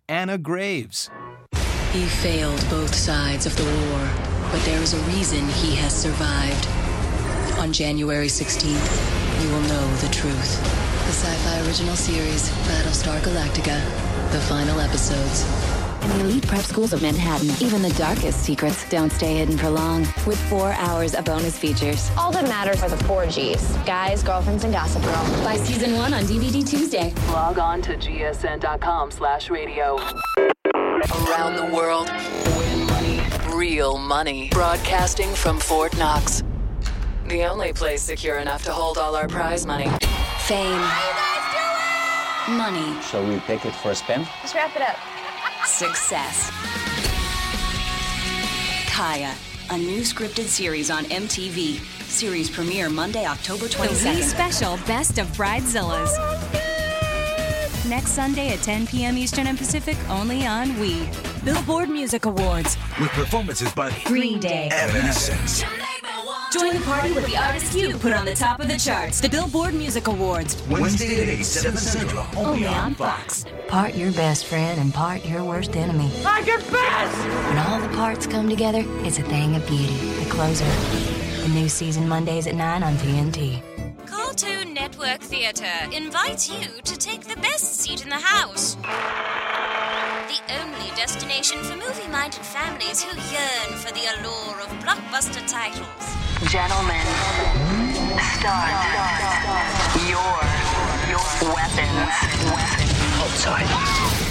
Anna Graves. He failed both sides of the war, but there is a reason he has survived. On January 16th, you will know the truth. The sci-fi original series, Battlestar Galactica, the final episodes. In the elite prep schools of Manhattan, even the darkest secrets don't stay hidden for long. With 4 hours of bonus features. All that matters are the 4 Gs. Guys, girlfriends, and Gossip Girl. Buy season 1 on DVD Tuesday. Log on to gsn.com/radio. Around the world, win money, real money. Broadcasting from Fort Knox. The only place secure enough to hold all our prize money. Fame. How you guys doing? Money. Shall we take it for a spin? Let's wrap it up. Success. Kaya, a new scripted series on MTV. Series premiere Monday, October 22nd. The special Best of Bridezillas. Next Sunday at 10 p.m. Eastern and Pacific, only on We. Billboard Music Awards. With performances by Green Day. Evanescence. Join the party with the artist you put on the top of the charts. The Billboard Music Awards. Wednesday at 8, 7 Central. Only on Fox. Part your best friend and part your worst enemy. I confess! When all the parts come together, it's a thing of beauty. The Closer. The new season Mondays at 9 on TNT. Cartoon Network Theatre invites you to take the best seat in the house. The only destination for movie-minded families who yearn for the allure of blockbuster titles. Gentlemen, start your weapons. Outside.